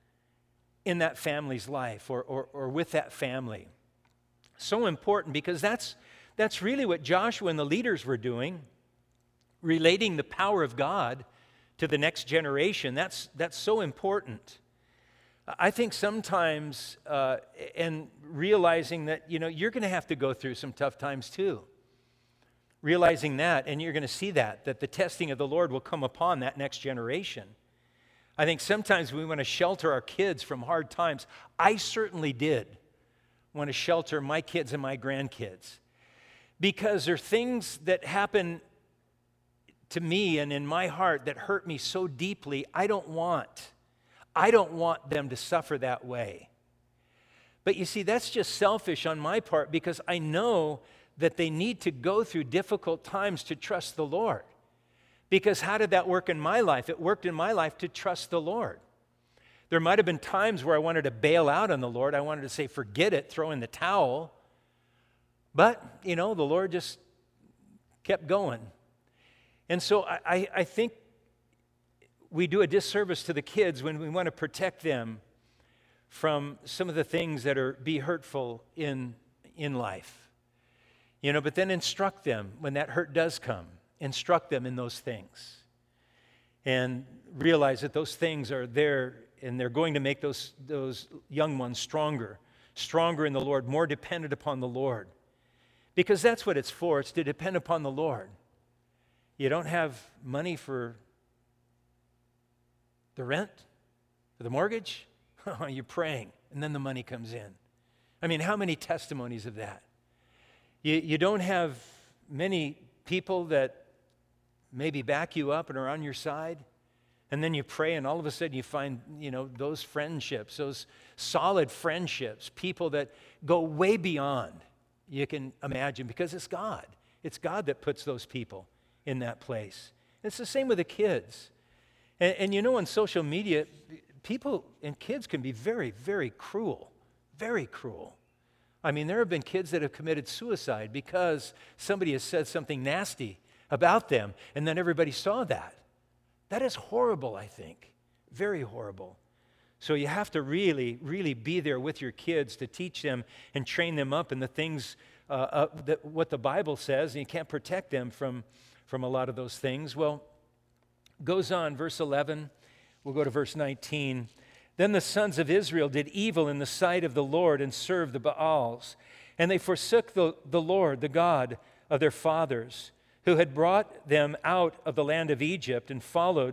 in that family's life or, or, or with that family. So important, because that's, that's really what Joshua and the leaders were doing, relating the power of God to the next generation. That's, that's so important. I think sometimes, uh, and realizing that, you know, you're going to have to go through some tough times too. Realizing that, and you're going to see that, that the testing of the Lord will come upon that next generation. I think sometimes we want to shelter our kids from hard times. I certainly did want to shelter my kids and my grandkids, because there are things that happen to me and in my heart that hurt me so deeply. I don't want I don't want them to suffer that way. But you see, that's just selfish on my part, because I know that they need to go through difficult times to trust the Lord. Because how did that work in my life? It worked in my life to trust the Lord. There might have been times where I wanted to bail out on the Lord. I wanted to say, forget it, throw in the towel. But, you know, the Lord just kept going. And so I, I, I think we do a disservice to the kids when we want to protect them from some of the things that are be hurtful in, in life. You know, but then instruct them when that hurt does come. Instruct them in those things. And realize that those things are there, and they're going to make those, those young ones stronger. Stronger in the Lord, more dependent upon the Lord. Because that's what it's for. It's to depend upon the Lord. You don't have money for the rent, for the mortgage? You're praying, and then the money comes in. I mean, how many testimonies of that? You, you don't have many people that maybe back you up and are on your side, and then you pray, and all of a sudden you find, you know, those friendships, those solid friendships, people that go way beyond you can imagine, because it's God. It's God that puts those people in that place. It's the same with the kids. And, and you know, on social media, people and kids can be very, very cruel, very cruel. I mean, there have been kids that have committed suicide because somebody has said something nasty about them, and then everybody saw that. That is horrible, I think. Very horrible. So you have to really, really be there with your kids to teach them and train them up in the things, uh, uh, that what the Bible says, and you can't protect them from, from a lot of those things. Well, goes on, verse eleven. We'll go to verse nineteen. Then the sons of Israel did evil in the sight of the Lord and served the Baals. And they forsook the, the Lord, the God of their fathers, who had brought them out of the land of Egypt, and followed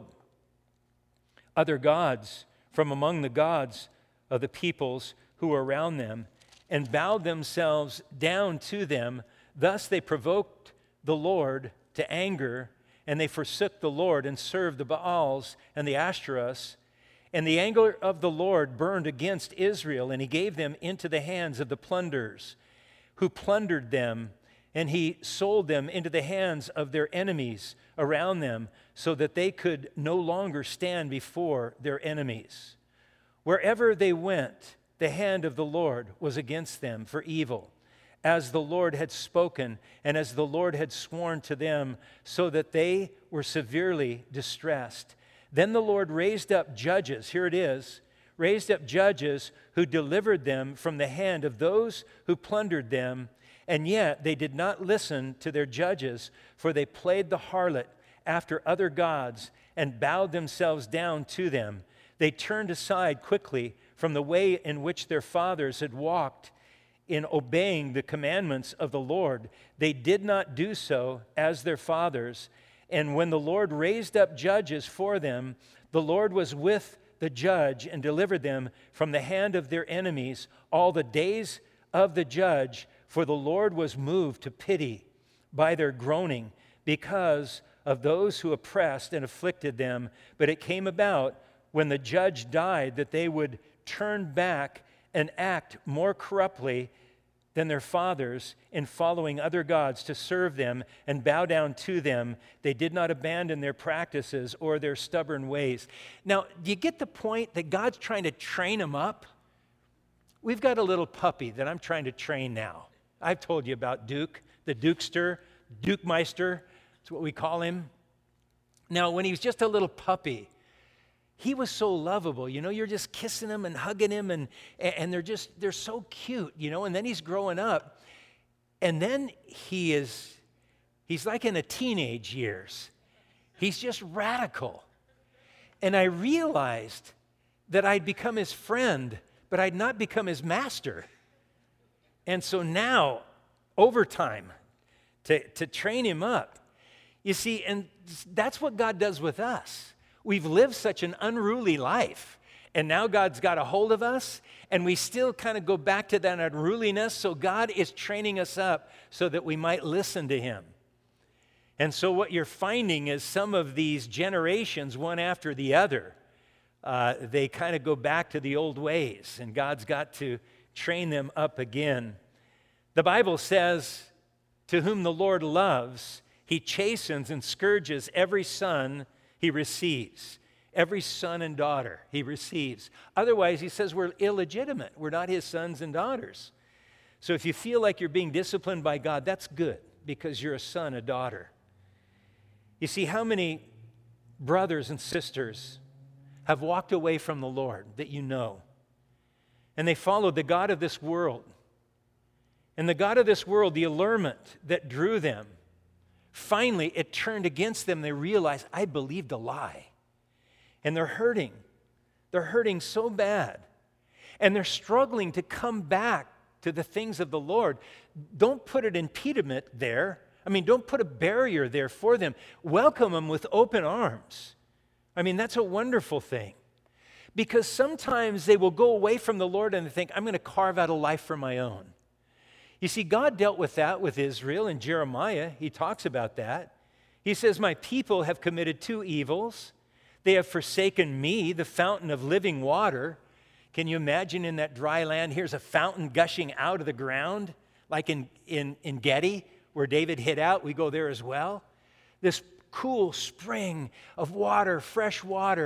other gods from among the gods of the peoples who were around them, and bowed themselves down to them. Thus they provoked the Lord to anger, and they forsook the Lord and served the Baals and the Ashtoreths. And the anger of the Lord burned against Israel, and he gave them into the hands of the plunderers, who plundered them, and he sold them into the hands of their enemies around them, so that they could no longer stand before their enemies. Wherever they went, the hand of the Lord was against them for evil, as the Lord had spoken, and as the Lord had sworn to them, so that they were severely distressed. Then the Lord raised up judges, here it is, raised up judges who delivered them from the hand of those who plundered them, and yet they did not listen to their judges, for they played the harlot after other gods and bowed themselves down to them. They turned aside quickly from the way in which their fathers had walked in obeying the commandments of the Lord. They did not do so as their fathers. And when the Lord raised up judges for them, the Lord was with the judge and delivered them from the hand of their enemies all the days of the judge, for the Lord was moved to pity by their groaning because of those who oppressed and afflicted them. But it came about when the judge died that they would turn back and act more corruptly than their fathers in following other gods to serve them and bow down to them. They did not abandon their practices or their stubborn ways. Now, do you get the point that God's trying to train them up? We've got a little puppy that I'm trying to train now. I've told you about Duke, the Dukester, Dukemeister. That's what we call him. Now, when he was just a little puppy, he was so lovable. You know, you're just kissing him and hugging him, and, and they're just, they're so cute, you know, and then he's growing up, and then he is, he's like in the teenage years. He's just radical. And I realized that I'd become his friend, but I'd not become his master. And so now, over time, to, to train him up, you see, and that's what God does with us. We've lived such an unruly life, and now God's got a hold of us, and we still kind of go back to that unruliness, so God is training us up so that we might listen to him. And so what you're finding is some of these generations, one after the other, uh, they kind of go back to the old ways, and God's got to train them up again. The Bible says, to whom the Lord loves, he chastens and scourges every son he receives. Every son and daughter he receives. Otherwise, he says we're illegitimate. We're not his sons and daughters. So if you feel like you're being disciplined by God, that's good, because you're a son, a daughter. You see, how many brothers and sisters have walked away from the Lord that you know? And they followed the god of this world. And the god of this world, the allurement that drew them, finally it turned against them. They realized, I believed a lie. And they're hurting. They're hurting so bad. And they're struggling to come back to the things of the Lord. Don't put an impediment there. I mean, don't put a barrier there for them. Welcome them with open arms. I mean, that's a wonderful thing. Because sometimes they will go away from the Lord and they think, I'm going to carve out a life for my own. You see, God dealt with that with Israel in Jeremiah. He talks about that. He says, my people have committed two evils. They have forsaken me, the fountain of living water. Can you imagine in that dry land, here's a fountain gushing out of the ground, like in, in, in Gedi, where David hid out. We go there as well. This cool spring of water, fresh water, but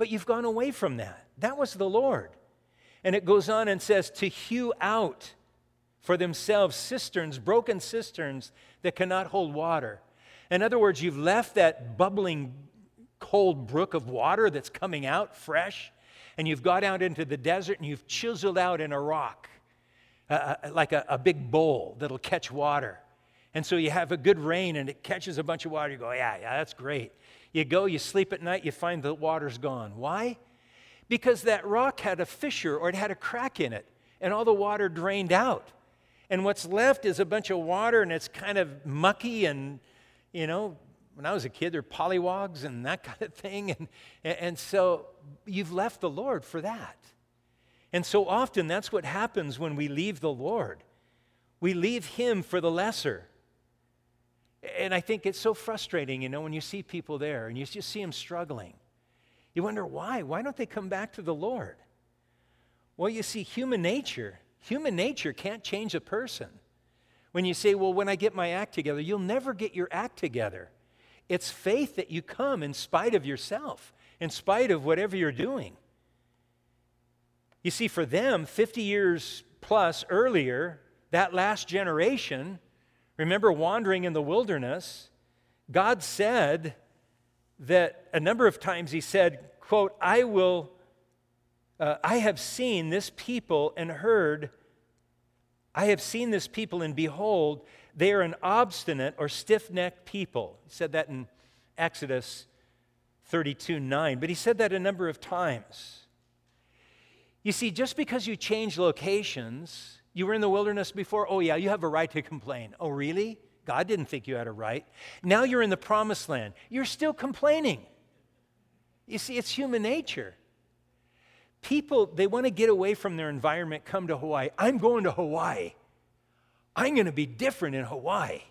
but you've gone away from that. That was the Lord. And it goes on and says, to hew out for themselves cisterns, broken cisterns that cannot hold water. In other words, you've left that bubbling, cold brook of water that's coming out fresh, and you've got out into the desert and you've chiseled out in a rock, uh, like a, a big bowl that'll catch water. And so you have a good rain and it catches a bunch of water. You go, yeah, yeah, that's great. You go, you sleep at night, you find the water's gone. Why? Because that rock had a fissure or it had a crack in it, and all the water drained out. And what's left is a bunch of water, and it's kind of mucky, and, you know, when I was a kid, there were pollywogs and that kind of thing. And, and so you've left the Lord for that. And so often that's what happens when we leave the Lord. We leave Him for the lesser. And I think it's so frustrating, you know, when you see people there and you just see them struggling. You wonder why. Why don't they come back to the Lord? Well, you see, human nature, human nature can't change a person. When you say, well, when I get my act together, you'll never get your act together. It's faith that you come in spite of yourself, in spite of whatever you're doing. You see, for them, fifty years plus earlier, that last generation, remember wandering in the wilderness, God said that a number of times He said, quote, I will, uh, I have seen this people and heard, I have seen this people and behold, they are an obstinate or stiff-necked people. He said that in Exodus thirty-two nine, but He said that a number of times. You see, just because you change locations, you were in the wilderness before, oh yeah, you have a right to complain. Oh really? God didn't think you had a right. Now you're in the promised land. You're still complaining. You see, it's human nature. People, they want to get away from their environment, come to Hawaii. I'm going to Hawaii. I'm going to be different in Hawaii.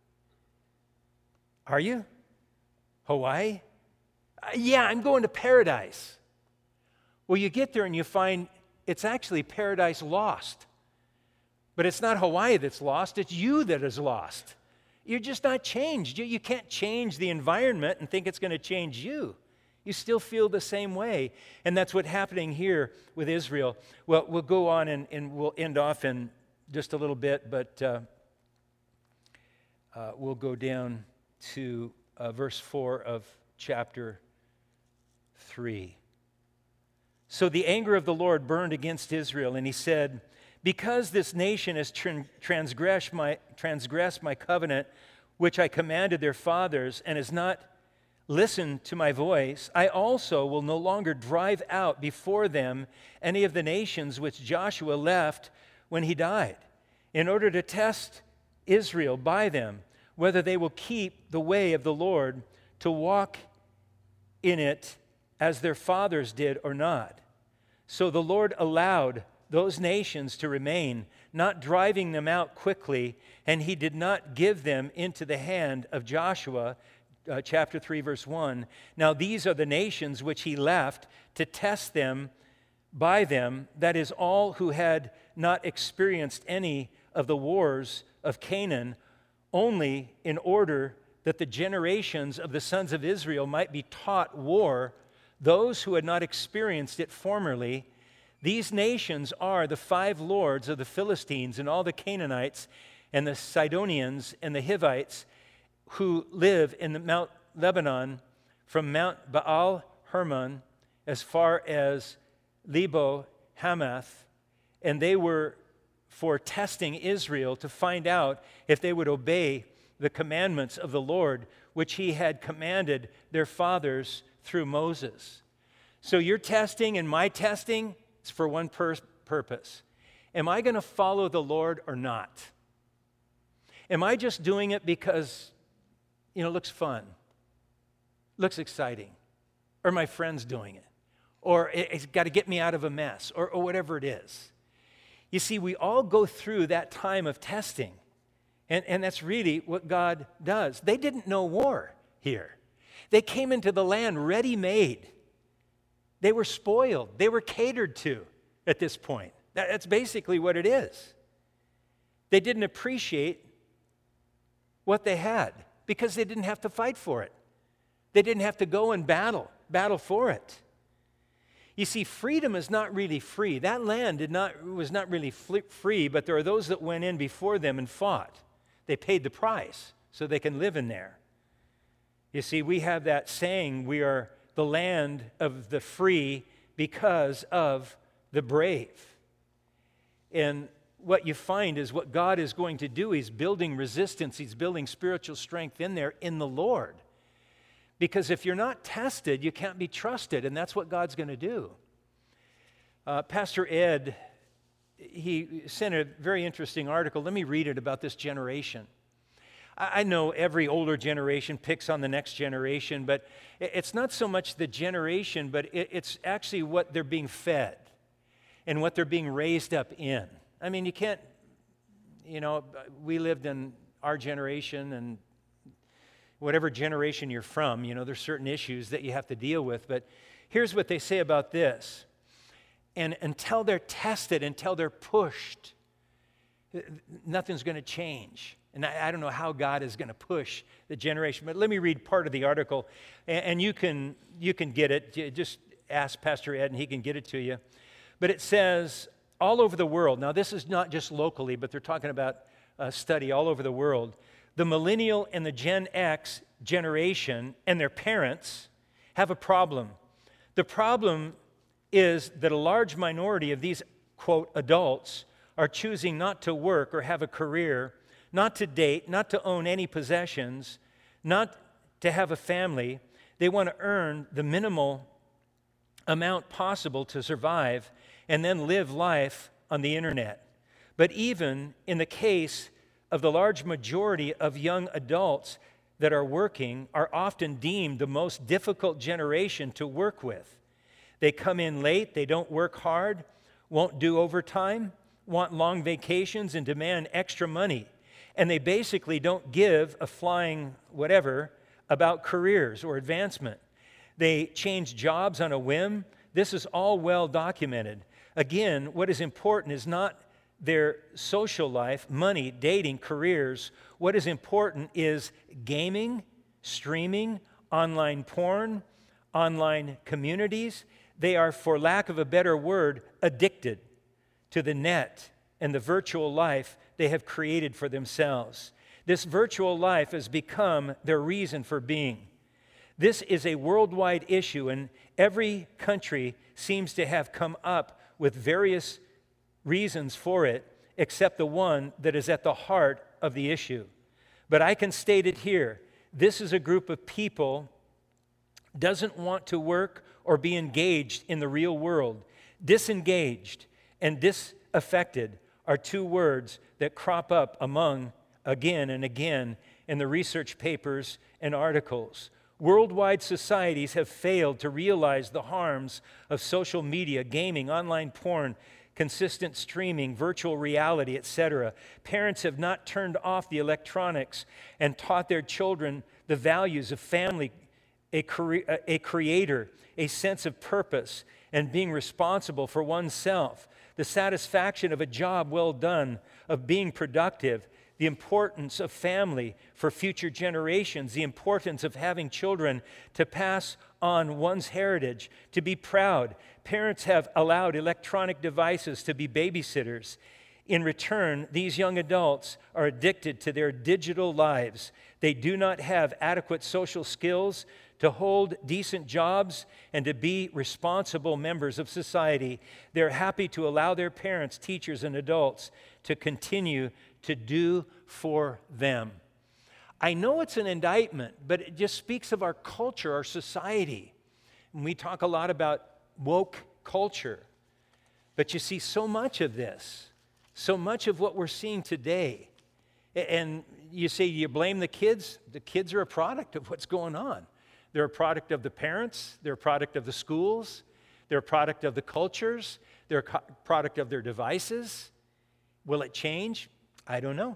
Are you? Hawaii? Uh, yeah, I'm going to paradise. Well, you get there and you find it's actually paradise lost. But it's not Hawaii that's lost, it's you that is lost. You're just not changed. You, you can't change the environment and think it's going to change you. You still feel the same way. And that's what's happening here with Israel. Well, we'll go on and, and we'll end off in just a little bit, but uh, uh, we'll go down to uh, verse four of chapter three. So the anger of the Lord burned against Israel, and He said, because this nation has transgressed my, transgressed my covenant, which I commanded their fathers, and has not listened to my voice, I also will no longer drive out before them any of the nations which Joshua left when he died, in order to test Israel by them, whether they will keep the way of the Lord to walk in it as their fathers did or not. So the Lord allowed those nations to remain, not driving them out quickly, and He did not give them into the hand of Joshua, uh, chapter three, verse one. Now these are the nations which He left to test them by them, that is, all who had not experienced any of the wars of Canaan, only in order that the generations of the sons of Israel might be taught war, those who had not experienced it formerly. These nations are the five lords of the Philistines and all the Canaanites and the Sidonians and the Hivites who live in the Mount Lebanon, from Mount Baal Hermon as far as Lebo Hamath, and they were for testing Israel to find out if they would obey the commandments of the Lord, which He had commanded their fathers through Moses. So your testing and my testing, it's for one pur- purpose. Am I going to follow the Lord or not? Am I just doing it because, you know, it looks fun, looks exciting, or my friend's doing it, or it's got to get me out of a mess, or, or whatever it is? You see, we all go through that time of testing, and, and that's really what God does. They didn't know war here. They came into the land ready-made. They were spoiled. They were catered to at this point. That's basically what it is. They didn't appreciate what they had because they didn't have to fight for it. They didn't have to go and battle, battle for it. You see, freedom is not really free. That land did not, was not really free, but there are those that went in before them and fought. They paid the price so they can live in there. You see, we have that saying, we are the land of the free because of the brave. And what you find is what God is going to do, He's building resistance, He's building spiritual strength in there in the Lord. Because if you're not tested, you can't be trusted, and that's what God's going to do. Uh, Pastor Ed, he sent a very interesting article. Let me read it about this generation. I, I know every older generation picks on the next generation, but it's not so much the generation, but it, it's actually what they're being fed and what they're being raised up in. I mean, you can't, you know, we lived in our generation, and whatever generation you're from, you know, there's certain issues that you have to deal with. But here's what they say about this. And until they're tested, until they're pushed, nothing's going to change. And I, I don't know how God is going to push the generation. But let me read part of the article, and, and you can you can get it. Just ask Pastor Ed, and he can get it to you. But it says, all over the world, now this is not just locally, but they're talking about a study all over the world, the millennial and the Gen X generation and their parents have a problem. The problem is that a large minority of these, quote, adults are choosing not to work or have a career, not to date, not to own any possessions, not to have a family. They want to earn the minimal amount possible to survive and then live life on the internet. But even in the case of the large majority of young adults that are working, are often deemed the most difficult generation to work with. They come in late, they don't work hard, won't do overtime, want long vacations, and demand extra money. And they basically don't give a flying whatever about careers or advancement. They change jobs on a whim. This is all well documented. Again, what is important is not their social life, money, dating, careers. What is important is gaming, streaming, online porn, online communities. They are, for lack of a better word, addicted to the net and the virtual life they have created for themselves. This virtual life has become their reason for being. This is a worldwide issue, and every country seems to have come up with various reasons for it, except the one that is at the heart of the issue. But I can state it here. This is a group of people doesn't want to work or be engaged in the real world. Disengaged and disaffected are two words that crop up among again and again in the research papers and articles. Worldwide societies have failed to realize the harms of social media, gaming, online porn, consistent streaming, virtual reality, et cetera. Parents have not turned off the electronics and taught their children the values of family, a, cre- a creator, a sense of purpose, and being responsible for oneself, the satisfaction of a job well done, of being productive, the importance of family for future generations, the importance of having children to pass on one's heritage, to be proud. Parents have allowed electronic devices to be babysitters. In return, these young adults are addicted to their digital lives. They do not have adequate social skills to hold decent jobs and to be responsible members of society. They're happy to allow their parents, teachers, and adults to continue to do for them. I know it's an indictment, but it just speaks of our culture, our society. And we talk a lot about woke culture. But you see so much of this, so much of what we're seeing today. And you say, you blame the kids? The kids are a product of what's going on. They're a product of the parents. They're a product of the schools. They're a product of the cultures. They're a co- product of their devices. Will it change? I don't know.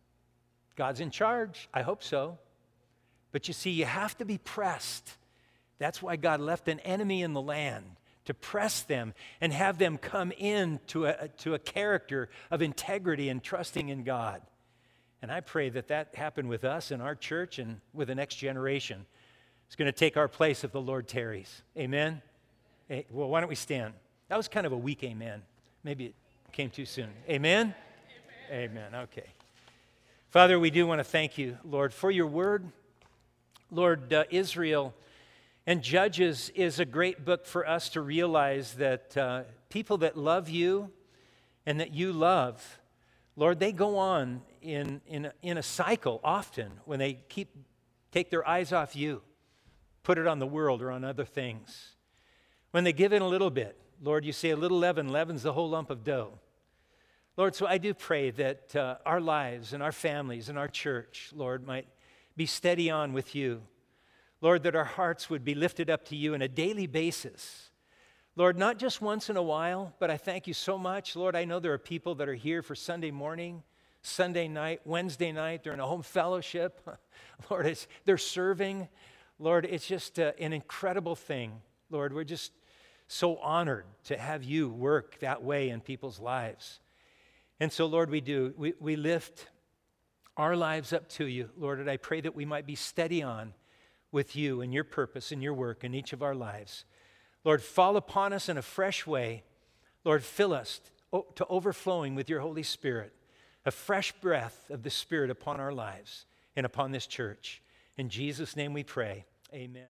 God's in charge. I hope so. But you see, you have to be pressed. That's why God left an enemy in the land, to press them and have them come in to a, to a character of integrity and trusting in God. And I pray that that happen with us in our church and with the next generation. It's going to take our place if the Lord tarries. Amen? Eh, well, why don't we stand? That was kind of a weak amen. Maybe it came too soon. Amen? Amen. Amen. Okay. Father, we do want to thank you, Lord, for your word. Lord, uh, Israel and Judges is a great book for us to realize that uh, people that love you and that you love, Lord, they go on in, in, a, in a cycle often when they keep take their eyes off you, put it on the world or on other things. When they give in a little bit, Lord, you say a little leaven leavens the whole lump of dough. Lord, so I do pray that uh, our lives and our families and our church, Lord, might be steady on with you. Lord, that our hearts would be lifted up to you on a daily basis. Lord, not just once in a while, but I thank you so much. Lord, I know there are people that are here for Sunday morning, Sunday night, Wednesday night. They're in a home fellowship. Lord, it's, they're serving. Lord, it's just uh, an incredible thing. Lord, we're just so honored to have you work that way in people's lives. And so, Lord, we do. We, we lift our lives up to you, Lord, and I pray that we might be steady on with you and your purpose and your work in each of our lives. Lord, fall upon us in a fresh way. Lord, fill us to overflowing with your Holy Spirit, a fresh breath of the Spirit upon our lives and upon this church. In Jesus' name we pray, amen.